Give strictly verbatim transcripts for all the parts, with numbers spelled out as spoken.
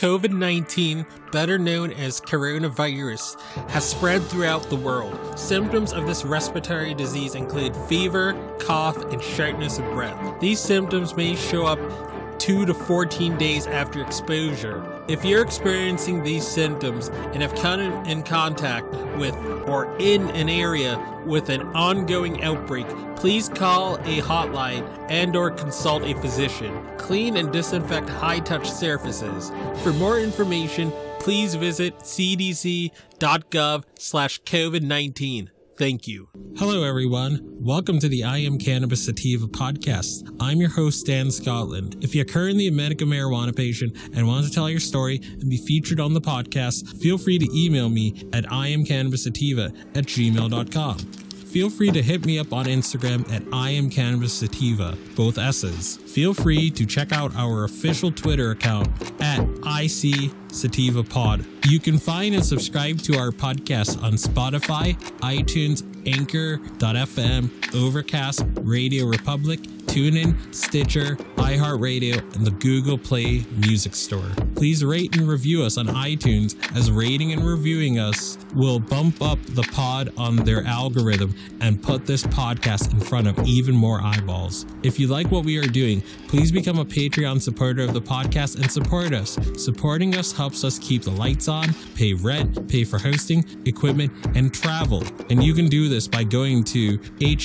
COVID nineteen, better known as coronavirus, has spread throughout the world. Symptoms of this respiratory disease include fever, cough, and shortness of breath. These symptoms may show up two to fourteen days after exposure. If you're experiencing these symptoms and have come in contact with or in an area with an ongoing outbreak, please call a hotline and or consult a physician. Clean and disinfect high-touch surfaces. For more information, please visit c d c dot gov slash covid nineteen. Thank you. Hello, everyone. Welcome to the I Am Cannabis Sativa podcast. I'm your host, Dan Scotland. If you're currently a medical marijuana patient and want to tell your story and be featured on the podcast, feel free to email me at i am cannabis sativa at gmail dot com. Feel free to hit me up on Instagram at I Am Cannabis Sativa, both S's. Feel free to check out our official Twitter account at I C Sativa Pod. You can find and subscribe to our podcast on Spotify, iTunes, Anchor dot f m, Overcast, Radio Republic, TuneIn, Stitcher, iHeartRadio, and the Google Play Music Store. Please rate and review us on iTunes, as rating and reviewing us will bump up the pod on their algorithm and put this podcast in front of even more eyeballs. If you like what we are doing, please become a Patreon supporter of the podcast and support us. Supporting us helps us keep the lights on, pay rent, pay for hosting, equipment, and travel. And you can do this by going to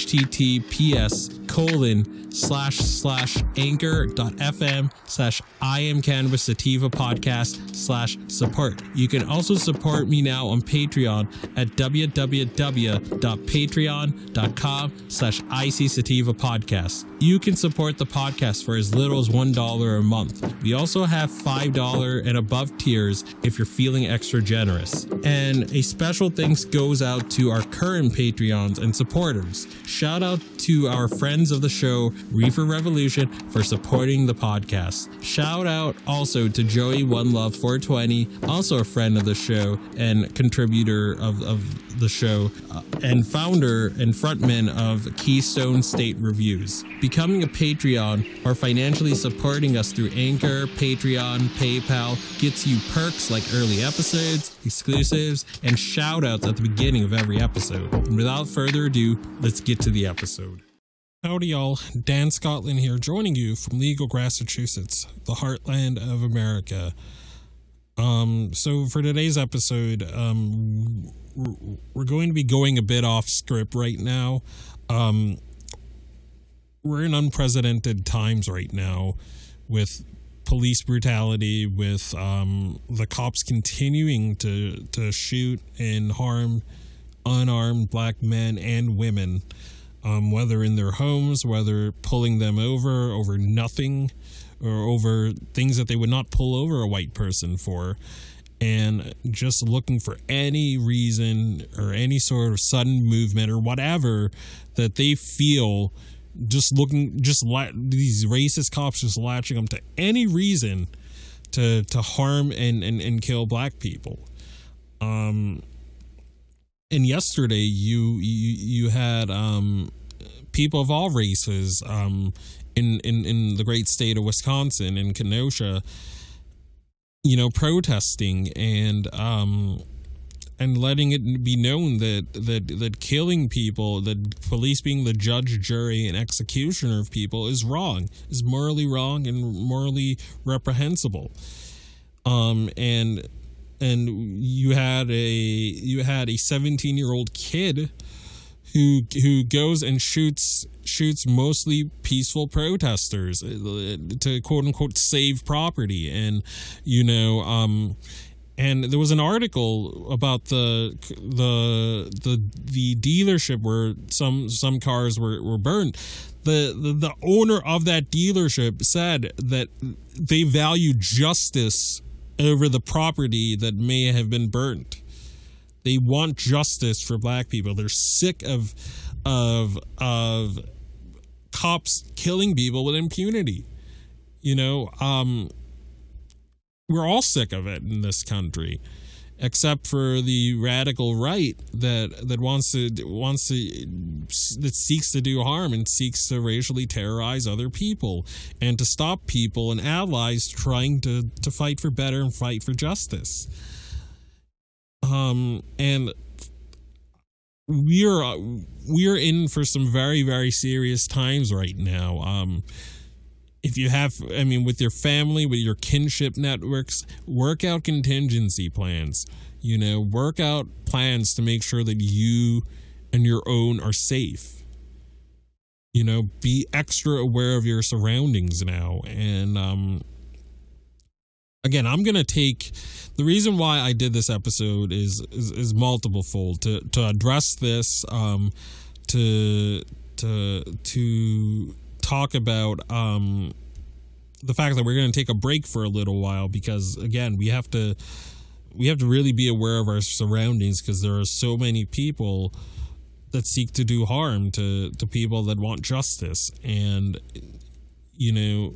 https colon slash slash anchor dot f m slash I am cannabis sativa podcast slash support. You can also support me now on Patreon at w w w dot patreon dot com slash I C sativa podcast. You can support the podcast for as little as one dollar a month. We also have five dollars and above tiers if you're feeling extra generous. And a special thanks goes out to our current Patreons and supporters. Shout out to our friends of the show, Reefer Revolution, for supporting the podcast. Shout out also to Joey One Love four twenty, also a friend of the show and contributor of, of the show, uh, and founder and frontman of Keystone State Reviews. Becoming a Patreon or financially supporting us through Anchor, Patreon, PayPal gets you perks like early episodes, exclusives, and shout outs at the beginning of every episode. And without further ado, let's get to the episode. Howdy y'all, Dan Scotland here, joining you from Legal, Massachusetts, the heartland of America. Um, so for today's episode, um, we're going to be going a bit off script right now. Um, we're in unprecedented times right now with police brutality, with um, the cops continuing to, to shoot and harm unarmed black men and women. Um, whether in their homes, whether pulling them over over nothing, or over things that they would not pull over a white person for, and just looking for any reason or any sort of sudden movement or whatever that they feel, just looking, just la- these racist cops just latching them to any reason to to harm and, and, and kill black people. Um. And yesterday, you you you had um, people of all races um, in, in, in the great state of Wisconsin, in Kenosha, you know, protesting and um, and letting it be known that, that that killing people, that police being the judge, jury, and executioner of people is wrong, is morally wrong and morally reprehensible. Um and. And you had a you had a seventeen year old kid who who goes and shoots shoots mostly peaceful protesters to quote unquote save property. And you know um and there was an article about the the the the dealership where some some cars were were burned. The, the the owner of that dealership said that they value justice over the property that may have been burnt. They want justice for black people. They're sick of of of cops killing people with impunity. You know, um, we're all sick of it in this country. except for the radical right that that wants to wants to that seeks to do harm and seeks to racially terrorize other people and to stop people and allies trying to to fight for better and fight for justice. Um and we're we're in for some very, very serious times right now. Um If you have, I mean, with your family, with your kinship networks, work out contingency plans. You know, work out plans to make sure that you and your own are safe. You know, be extra aware of your surroundings now. And um, again, I'm gonna take the reason why I did this episode is is, is multiple fold to to address this, um, to to to. talk about um, the fact that we're going to take a break for a little while because, again, we have to we have to really be aware of our surroundings because there are so many people that seek to do harm to, to people that want justice. And, you know,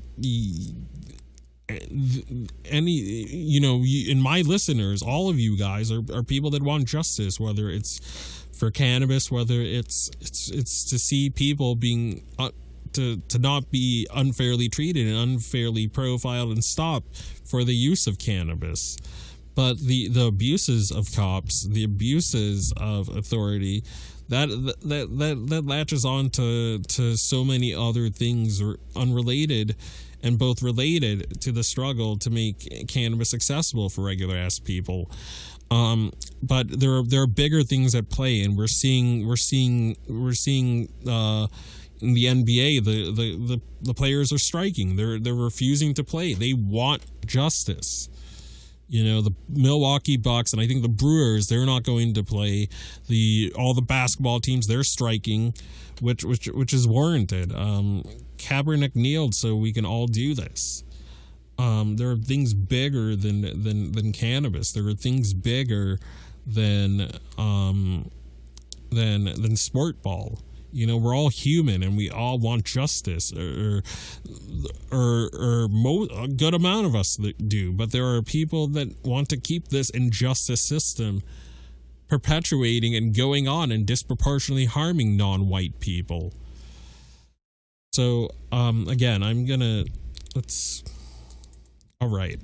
any, you know, in my listeners, all of you guys are, are people that want justice, whether it's for cannabis, whether it's it's it's to see people being uh, to to not be unfairly treated and unfairly profiled and stopped for the use of cannabis. But the, the abuses of cops, the abuses of authority, that that that that latches on to, to so many other things unrelated and both related to the struggle to make cannabis accessible for regular ass people. Um, but there are there are bigger things at play, and we're seeing we're seeing we're seeing uh, in the N B A the, the, the, the players are striking. They're they're refusing to play. They want justice. You know, the Milwaukee Bucks and I think the Brewers, they're not going to play. The all the basketball teams, they're striking, which which which is warranted. Um, Kaepernick kneeled so we can all do this. Um, there are things bigger than than than cannabis. There are things bigger than um, than than sport ball. You know, we're all human and we all want justice, or or or mo- a good amount of us that do. But there are people that want to keep this injustice system perpetuating and going on and disproportionately harming non-white people. So, um, again, I'm gonna let's. All right.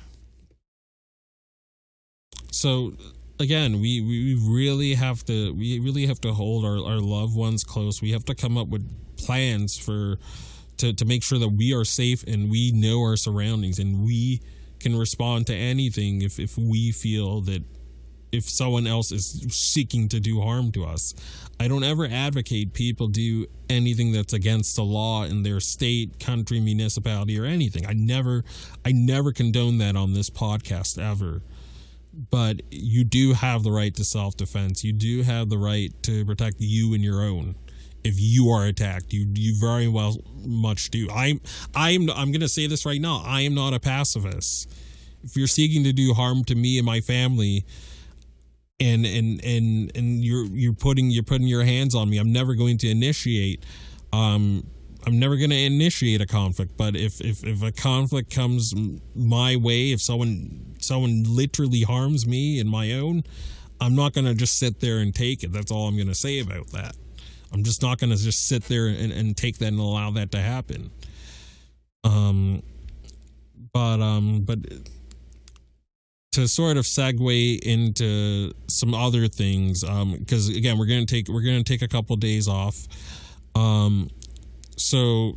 So. Again, we, we really have to we really have to hold our, our loved ones close. We have to come up with plans for to, to make sure that we are safe and we know our surroundings and we can respond to anything if, if we feel that if someone else is seeking to do harm to us. I don't ever advocate people do anything that's against the law in their state, country, municipality, or anything. I never I never condone that on this podcast ever. But you do have the right to self-defense. You do have the right to protect you and your own. If you are attacked, you you very well much do. I'm I'm I'm going to say this right now. I am not a pacifist. If you're seeking to do harm to me and my family, and and and and you're you're putting you're putting your hands on me, I'm never going to initiate. Um, I'm never going to initiate a conflict, but if, if, if a conflict comes my way, if someone someone literally harms me and my own, I'm not going to just sit there and take it. That's all I'm going to say about that. I'm just not going to just sit there and, and take that and allow that to happen. Um, but um, but to sort of segue into some other things, um, because again, we're going to take we're going to take a couple days off. Um. So,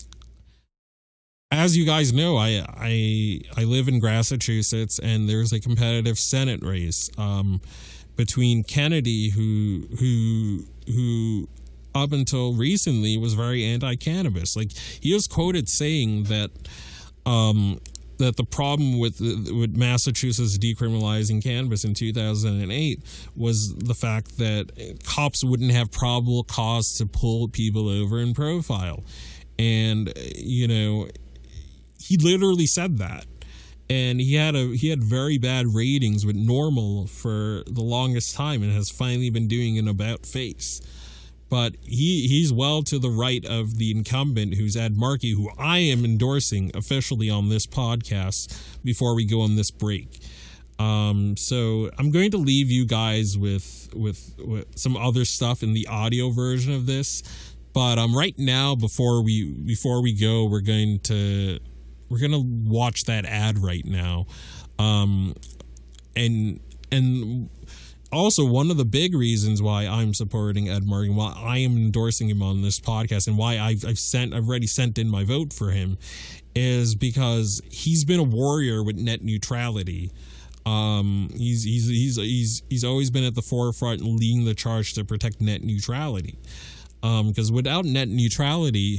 as you guys know, I I I live in Massachusetts, and there's a competitive Senate race um, between Kennedy, who who who up until recently was very anti-cannabis. Like, he was quoted saying that um, that the problem with with Massachusetts decriminalizing cannabis in two thousand eight was the fact that cops wouldn't have probable cause to pull people over and profile. And, you know, he literally said that. And he had a he had very bad ratings with NORML for the longest time and has finally been doing an about face. But he, he's well to the right of the incumbent, who's Ed Markey, who I am endorsing officially on this podcast before we go on this break. Um, so I'm going to leave you guys with, with with some other stuff in the audio version of this, but um right now before we before we go, we're going to we're gonna watch that ad right now, um, and and. Also, one of the big reasons why I'm supporting Ed Markey, why I am endorsing him on this podcast, and why I've, I've sent, I've already sent in my vote for him, is because he's been a warrior with net neutrality. Um, he's he's he's he's he's always been at the forefront and leading the charge to protect net neutrality. Um, because without net neutrality,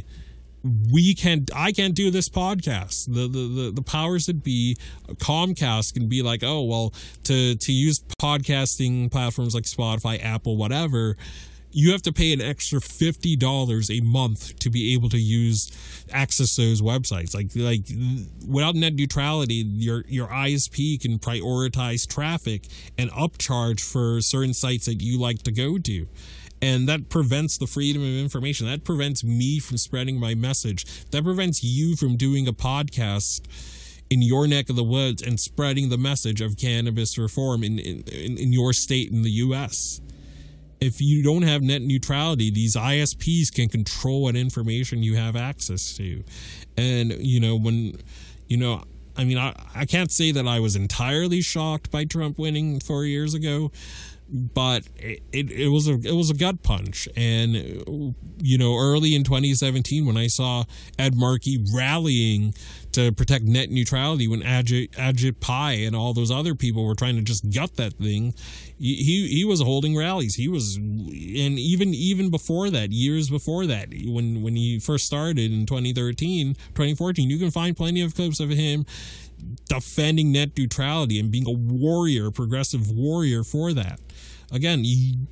we can't I can't do this podcast. The, the the the powers that be, Comcast, can be like, oh well, to to use podcasting platforms like Spotify, Apple, whatever, you have to pay an extra fifty dollars a month to be able to use access those websites. Like like without net neutrality, your your I S P can prioritize traffic and upcharge for certain sites that you like to go to. And that prevents the freedom of information. That prevents me from spreading my message. That prevents you from doing a podcast in your neck of the woods and spreading the message of cannabis reform in, in, in your state in the U S. If you don't have net neutrality, these I S Ps can control what information you have access to. And, you know, when, you know, I mean, I, I can't say that I was entirely shocked by Trump winning four years ago, but it, it, it was a it was a gut punch. And, you know, early in twenty seventeen, when I saw Ed Markey rallying to protect net neutrality, when Ajit, Ajit Pai and all those other people were trying to just gut that thing, he he was holding rallies. He was, and even even before that, years before that, when when he first started in twenty thirteen, twenty fourteen, you can find plenty of clips of him defending net neutrality and being a warrior, progressive warrior for that. Again,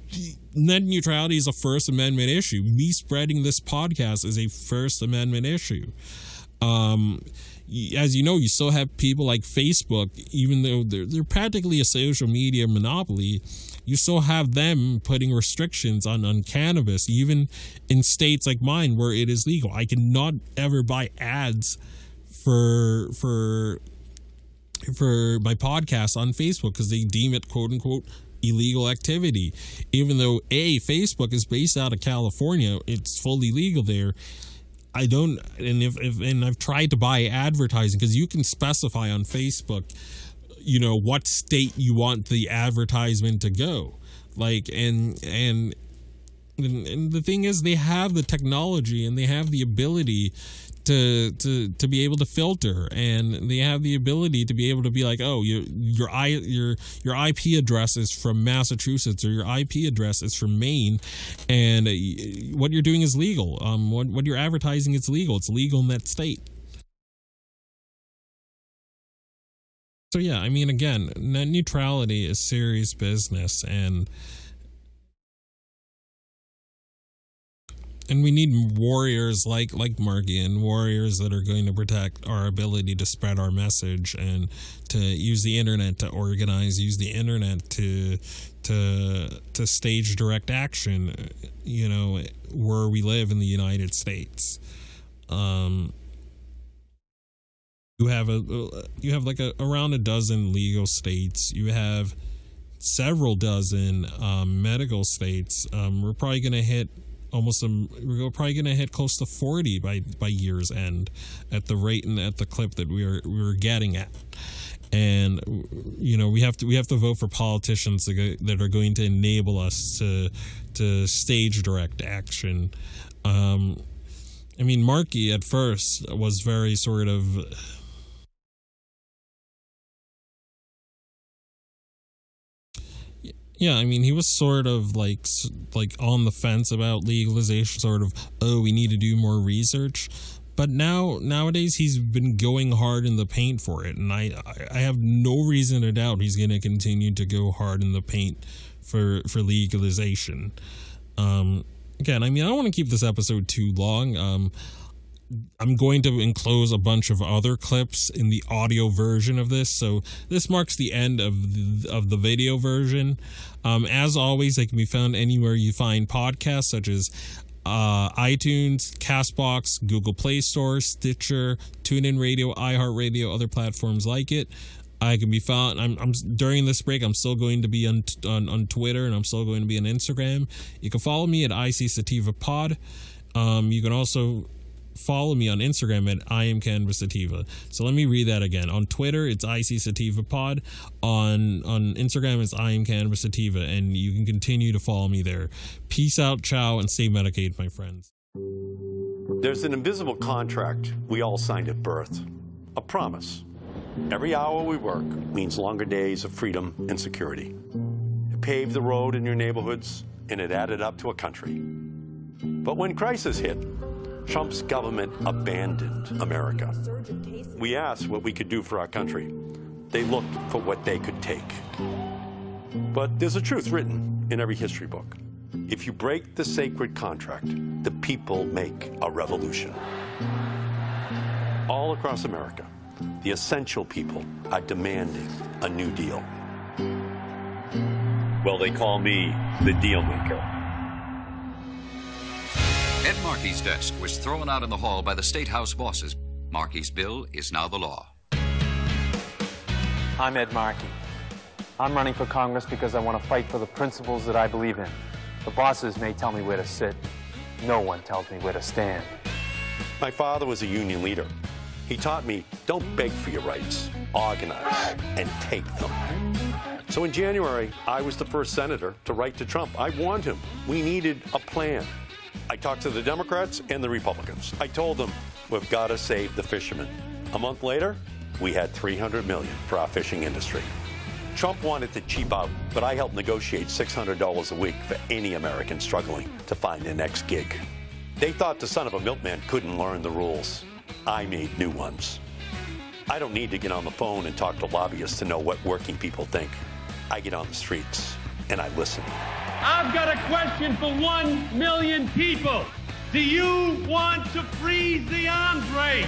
net neutrality is a First Amendment issue. Me spreading this podcast is a First Amendment issue. Um, as you know, you still have people like Facebook, even though they're, they're practically a social media monopoly, you still have them putting restrictions on, on cannabis, even in states like mine where it is legal. I cannot ever buy ads for for for my podcast on Facebook because they deem it, quote unquote, illegal activity. Even though A, Facebook is based out of California, it's fully legal there. I don't, and if, if and I've tried to buy advertising because you can specify on Facebook, you know, what state you want the advertisement to go. Like, and and and, and the thing is, they have the technology and they have the ability to to to be able to filter, and they have the ability to be able to be like, oh, your your i your your I P address is from Massachusetts, or your I P address is from Maine, and what you're doing is legal. Um, what what you're advertising is legal. It's legal in that state. So yeah, I mean, again, net neutrality is serious business, and And we need warriors like like Markey, and warriors that are going to protect our ability to spread our message and to use the internet to organize, use the internet to to to stage direct action, you know, where we live in the United States. Um, you have a you have like a around a dozen legal states. You have several dozen um, medical states. Um, we're probably going to hit almost a, we're probably going to hit close to forty by by year's end at the rate and at the clip that we are we were getting at. And you know, we have to we have to vote for politicians that, go, that are going to enable us to to stage direct action. Um, I mean, Markey at first was very sort of Yeah, I mean, he was sort of like like on the fence about legalization, sort of, oh, we need to do more research. But now, nowadays, he's been going hard in the paint for it, and I I have no reason to doubt he's going to continue to go hard in the paint for for legalization. Um, again, I mean, I don't want to keep this episode too long. Um, I'm going to enclose a bunch of other clips in the audio version of this, so this marks the end of the, of the video version. Um, as always, they can be found anywhere you find podcasts, such as uh, iTunes, Castbox, Google Play Store, Stitcher, TuneIn Radio, iHeartRadio, other platforms like it. I can be found. I'm, I'm during this break. I'm still going to be on, on on Twitter, and I'm still going to be on Instagram. You can follow me at I C Sativa Pod. Um, you can also follow me on Instagram at I am Canvas Sativa. So let me read that again. On Twitter, it's I C Sativa Pod. On on Instagram, it's I am Canvas Sativa, and you can continue to follow me there. Peace out, ciao, and stay medicated, my friends. There's an invisible contract we all signed at birth, a promise. Every hour we work means longer days of freedom and security. It paved the road in your neighborhoods, and it added up to a country. But when crisis hit, Trump's government abandoned America. We asked what we could do for our country. They looked for what they could take. But there's a truth written in every history book. If you break the sacred contract, the people make a revolution. All across America, the essential people are demanding a new deal. Well, they call me the deal maker. Ed Markey's desk was thrown out in the hall by the State House bosses. Markey's bill is now the law. I'm Ed Markey. I'm running for Congress because I want to fight for the principles that I believe in. The bosses may tell me where to sit. No one tells me where to stand. My father was a union leader. He taught me, don't beg for your rights, organize and take them. So in January, I was the first senator to write to Trump. I warned him we needed a plan. I talked to the Democrats and the Republicans. I told them, we've got to save the fishermen. A month later, we had three hundred million dollars for our fishing industry. Trump wanted to cheap out, but I helped negotiate six hundred dollars a week for any American struggling to find their next gig. They thought the son of a milkman couldn't learn the rules. I made new ones. I don't need to get on the phone and talk to lobbyists to know what working people think. I get on the streets and I listen. I've got a question for one million people. Do you want to freeze the arms race?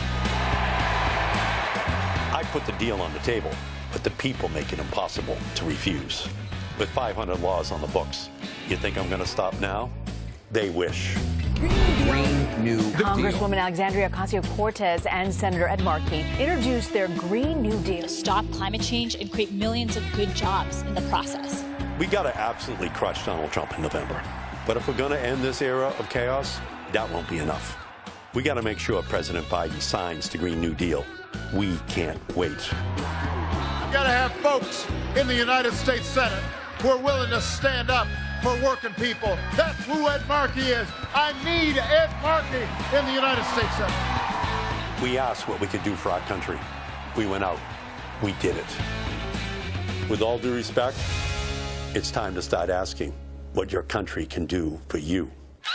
I put the deal on the table, but the people make it impossible to refuse. With five hundred laws on the books, you think I'm going to stop now? They wish. Green New Congresswoman Deal. Alexandria Ocasio-Cortez and Senator Ed Markey introduced their Green New Deal to stop climate change and create millions of good jobs in the process. We got to absolutely crush Donald Trump in November. But if we're going to end this era of chaos, that won't be enough. We got to make sure President Biden signs the Green New Deal. We can't wait. You got to have folks in the United States Senate who are willing to stand up for working people. That's who Ed Markey is. I need Ed Markey in the United States Senate. We asked what we could do for our country. We went out. We did it. With all due respect, it's time to start asking what your country can do for you.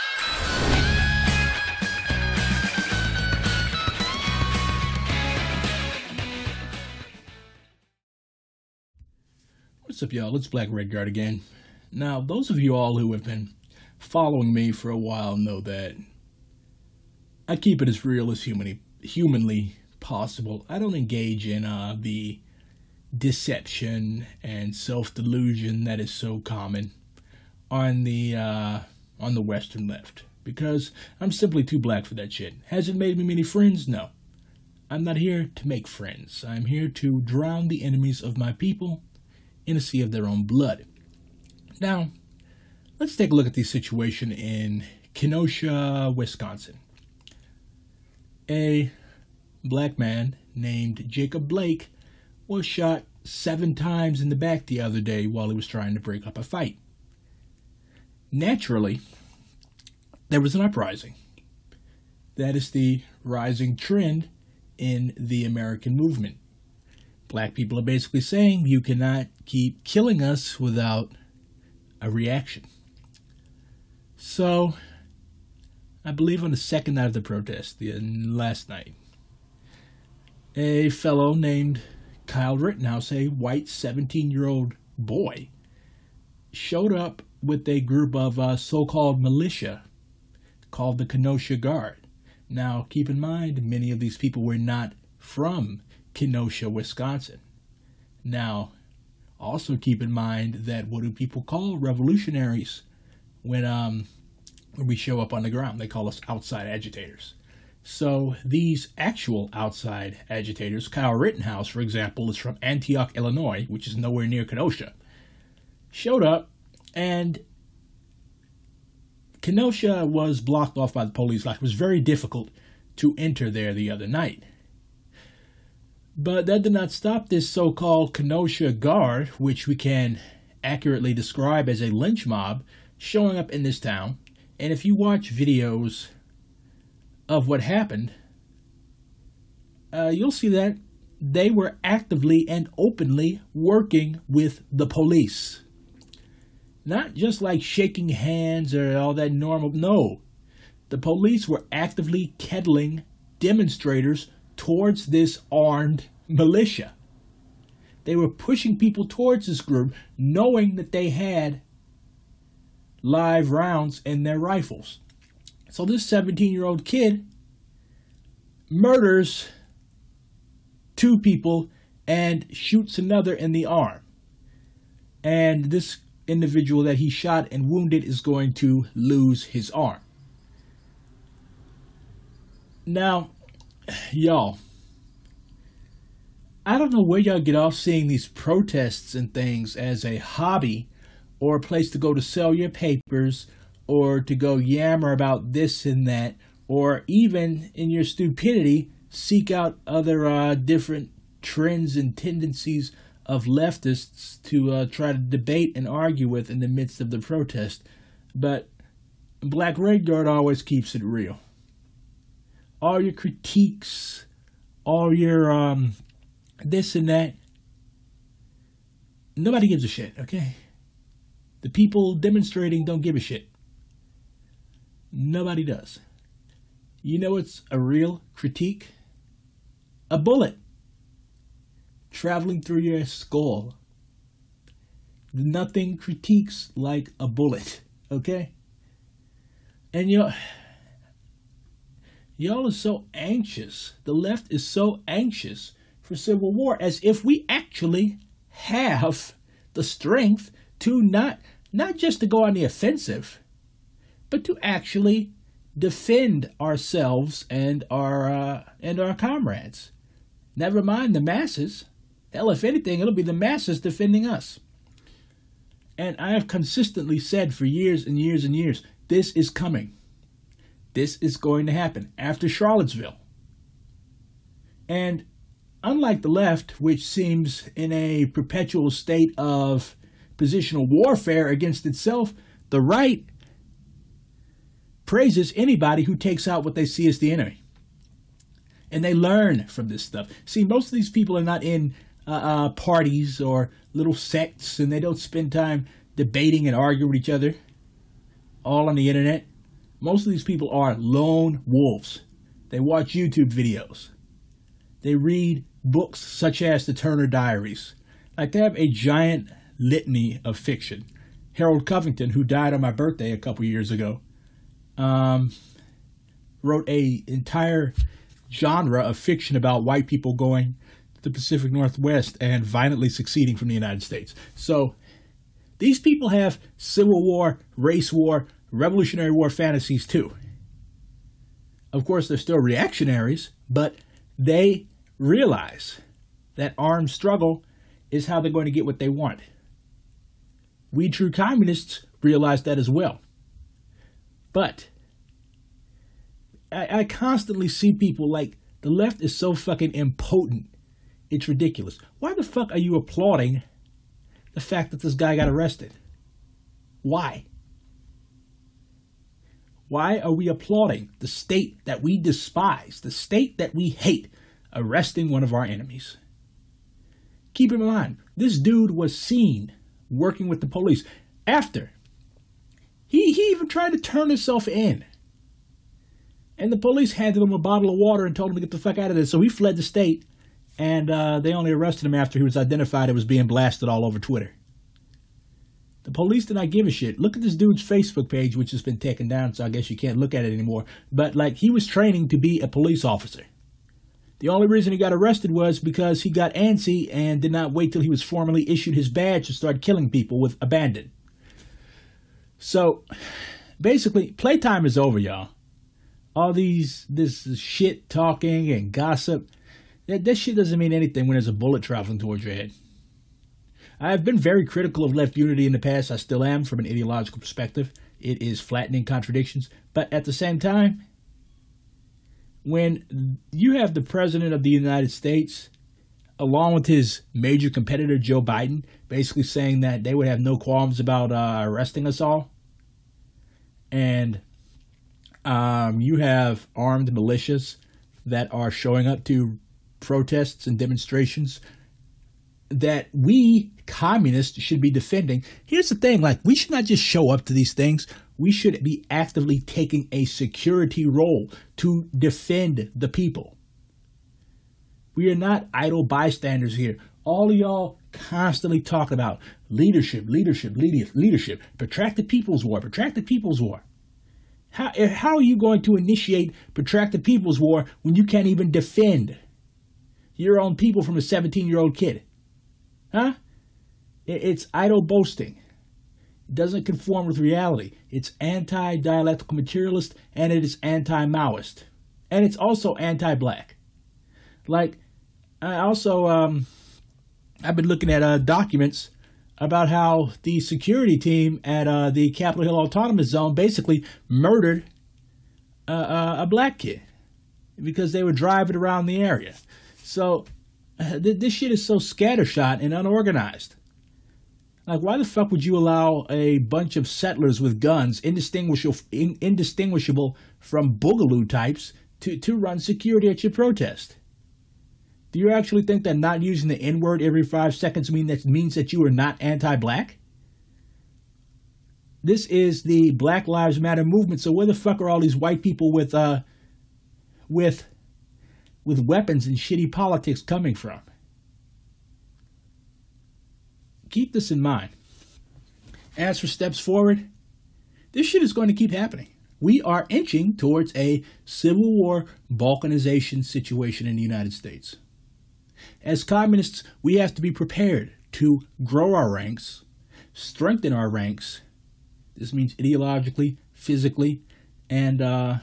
What's up, y'all? It's Black Red Guard again. Now, those of you all who have been following me for a while know that I keep it as real as humanly, humanly possible. I don't engage in uh, the deception and self-delusion that is so common on the uh, on the Western left, because I'm simply too black for that shit. Has it made me many friends? No. I'm not here to make friends. I'm here to drown the enemies of my people in a sea of their own blood. Now, let's take a look at the situation in Kenosha, Wisconsin. A black man named Jacob Blake was shot seven times in the back the other day while he was trying to break up a fight. Naturally, there was an uprising. That is the rising trend in the American movement. Black people are basically saying you cannot keep killing us without a reaction. So, I believe on the second night of the protest, the last night, a fellow named Kyle Rittenhouse, a white seventeen-year-old boy, showed up with a group of uh, so-called militia called the Kenosha Guard. Now, keep in mind, many of these people were not from Kenosha, Wisconsin. Now, also keep in mind that what do people call revolutionaries when um when we show up on the ground? They call us outside agitators. So these actual outside agitators, Kyle Rittenhouse, for example, is from Antioch, Illinois, which is nowhere near Kenosha, showed up, and Kenosha was blocked off by the police. Like, it was very difficult to enter there the other night. But that did not stop this so-called Kenosha Guard, which we can accurately describe as a lynch mob, showing up in this town. And if you watch videos of what happened, uh, you'll see that they were actively and openly working with the police. Not just like shaking hands or all that normal. No, the police were actively kettling demonstrators towards this armed militia. They were pushing people towards this group, knowing that they had live rounds in their rifles. So this seventeen-year-old kid murders two people and shoots another in the arm. And this individual that he shot and wounded is going to lose his arm. Now, y'all, I don't know where y'all get off seeing these protests and things as a hobby or a place to go to sell your papers or to go yammer about this and that, or even in your stupidity seek out other uh, different trends and tendencies of leftists to uh, try to debate and argue with in the midst of the protest. But Black Red Guard always keeps it real. All your critiques, all your um, this and that, nobody gives a shit, okay? The people demonstrating don't give a shit. Nobody does. You know what's a real critique? A bullet traveling through your skull. Nothing critiques like a bullet, okay? And y'all, y'all are so anxious. The left is so anxious for civil war, as if we actually have the strength to not, not just to go on the offensive, but to actually defend ourselves and our uh, and our comrades. Never mind the masses. Hell, if anything, it'll be the masses defending us. And I have consistently said for years and years and years, this is coming. This is going to happen after Charlottesville. And unlike the left, which seems in a perpetual state of positional warfare against itself, the right praises anybody who takes out what they see as the enemy. And they learn from this stuff. See, most of these people are not in uh, uh, parties or little sects, and they don't spend time debating and arguing with each other all on the internet. Most of these people are lone wolves. They watch YouTube videos. They read books such as the Turner Diaries. Like, they have a giant litany of fiction. Harold Covington, who died on my birthday a couple years ago, um, wrote a entire genre of fiction about white people going to the Pacific Northwest and violently succeeding from the United States. So these people have Civil War, race war, Revolutionary War fantasies too. Of course, they're still reactionaries, but they realize that armed struggle is how they're going to get what they want. We true communists realize that as well. But I, I constantly see people like, the left is so fucking impotent. It's ridiculous. Why the fuck are you applauding the fact that this guy got arrested? Why? Why are we applauding the state that we despise, the state that we hate, arresting one of our enemies? Keep in mind, this dude was seen working with the police after. He, he even tried to turn himself in. And the police handed him a bottle of water and told him to get the fuck out of there. So he fled the state, and uh, they only arrested him after he was identified and was being blasted all over Twitter. The police did not give a shit. Look at this dude's Facebook page, which has been taken down, so I guess you can't look at it anymore. But, like, he was training to be a police officer. The only reason he got arrested was because he got antsy and did not wait till he was formally issued his badge to start killing people with abandon. So, basically, playtime is over, y'all. all these this shit talking and gossip, that, that shit doesn't mean anything when there's a bullet traveling towards your head. I've been very critical of left unity in the past. I still am from an ideological perspective. It is flattening contradictions. But at the same time, when you have the President of the United States, along with his major competitor, Joe Biden, basically saying that they would have no qualms about uh, arresting us all, and um, you have armed militias that are showing up to protests and demonstrations that we communists should be defending. Here's the thing, like, we should not just show up to these things. We should be actively taking a security role to defend the people. We are not idle bystanders here. All of y'all constantly talk about leadership, leadership, leadership, leadership, protracted people's war, protracted people's war. How, how are you going to initiate protracted people's war when you can't even defend your own people from a seventeen-year-old kid? Huh? It's idle boasting. It doesn't conform with reality. It's anti-dialectical materialist, and it is anti-Maoist. And it's also anti-black. Like, I also, um, I've been looking at uh, documents about how the security team at uh, the Capitol Hill Autonomous Zone basically murdered uh, uh, a black kid because they were driving around the area. So uh, th- this shit is so scattershot and unorganized. Like, why the fuck would you allow a bunch of settlers with guns, indistinguishable, in, indistinguishable from boogaloo types, to, to run security at your protest? Do you actually think that not using the N-word every five seconds mean that means that you are not anti-black? This is the Black Lives Matter movement. So where the fuck are all these white people with uh with with weapons and shitty politics coming from? Keep this in mind. As for steps forward, this shit is going to keep happening. We are inching towards a civil war balkanization situation in the United States. As communists, we have to be prepared to grow our ranks, strengthen our ranks. This means ideologically, physically, and uh,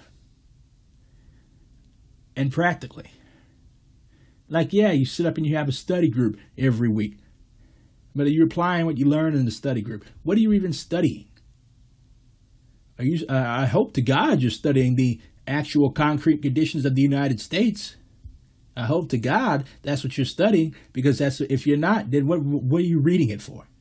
and practically. Like, yeah, you sit up and you have a study group every week. But are you applying what you learn in the study group? What are you even studying? Are you? Uh, I hope to God you're studying the actual concrete conditions of the United States. I hope to God that's what you're studying, because that's if you're not, then what, what are you reading it for?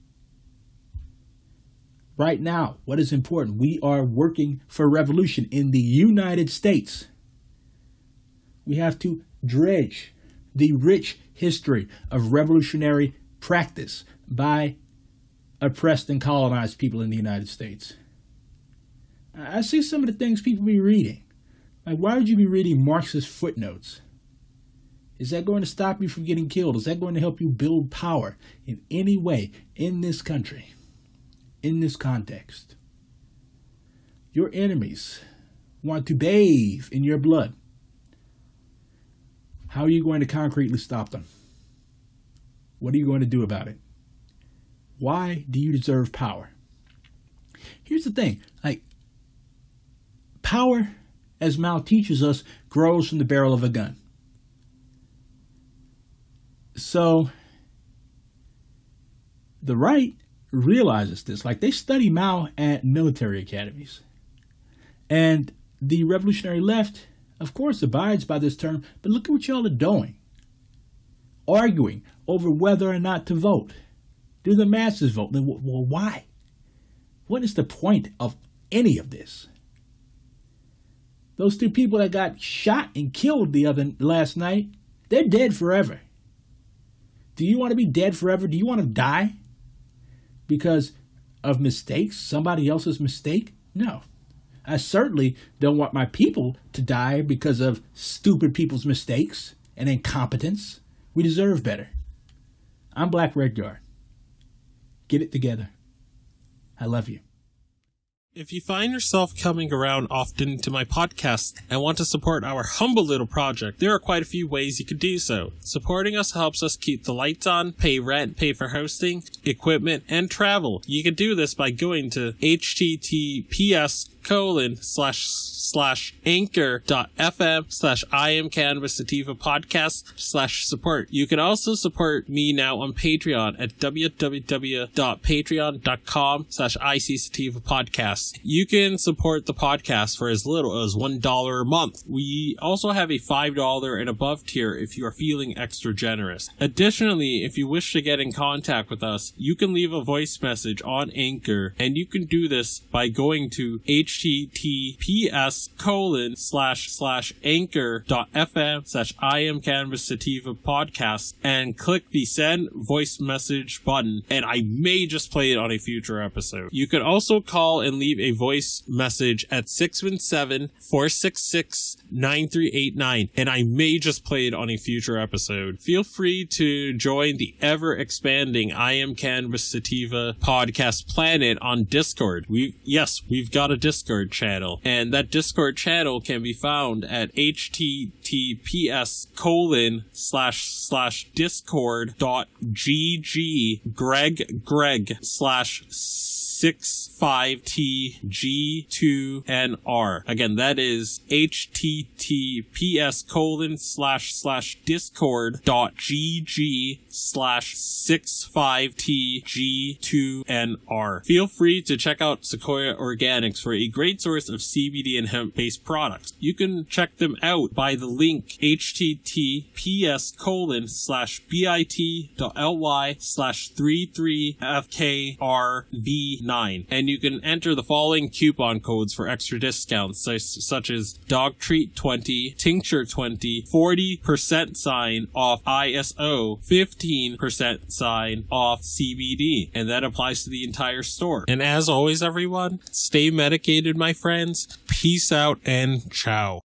Right now, what is important? We are working for revolution in the United States. We have to dredge the rich history of revolutionary practice by oppressed and colonized people in the United States. I see some of the things people be reading. Like, why would you be reading Marxist footnotes? Is that going to stop you from getting killed? Is that going to help you build power in any way in this country, in this context? Your enemies want to bathe in your blood. How are you going to concretely stop them? What are you going to do about it? Why do you deserve power? Here's the thing, like, power, as Mao teaches us, grows from the barrel of a gun. So, the right realizes this. Like, they study Mao at military academies. And the revolutionary left, of course, abides by this term, but look at what y'all are doing. Arguing over whether or not to vote. Do the masses vote? Well, why? What is the point of any of this? Those two people that got shot and killed the other last night, they're dead forever. Do you want to be dead forever? Do you want to die because of mistakes, somebody else's mistake? No. I certainly don't want my people to die because of stupid people's mistakes and incompetence. We deserve better. I'm Black Redguard. Get it together. I love you. If you find yourself coming around often to my podcast and want to support our humble little project, there are quite a few ways you could do so. Supporting us helps us keep the lights on, pay rent, pay for hosting, equipment, and travel. You can do this by going to https colon slash slash anchor dot fm slash I am Cannabis Sativa podcast slash support. You can also support me now on Patreon at www dot patreon dot com slash I C Sativa podcast. You can support the podcast for as little as one dollar a month. We also have a five dollars and above tier if you are feeling extra generous. Additionally, if you wish to get in contact with us, you can leave a voice message on Anchor, and you can do this by going to https colon slash slash anchor dot fm slash I am Cannabis Sativa podcast and click the send voice message button, and I may just play it on a future episode. You can also call and leave a voice message at six one seven, four six six, nine three eight nine, and I may just play it on a future episode. Feel free to join the ever expanding I Am Cannabis Sativa podcast planet on Discord. We yes, we've got a Discord channel, and that Discord channel can be found at https colon slash slash discord dot gg greg greg slash six five T G two N R. Again, that is https colon slash slash discord dot gg slash six five T G two N R. Feel free to check out Sequoia Organics for a great source of C B D and hemp-based products. You can check them out by the link https colon slash bit dot ly slash three three F K R V nine, and you can enter the following coupon codes for extra discounts such, such as dog treat twenty, tincture twenty, forty percent sign off I S O, fifteen percent sign off C B D, and that applies to the entire store. And as always, everyone, stay medicated, my friends. Peace out and ciao.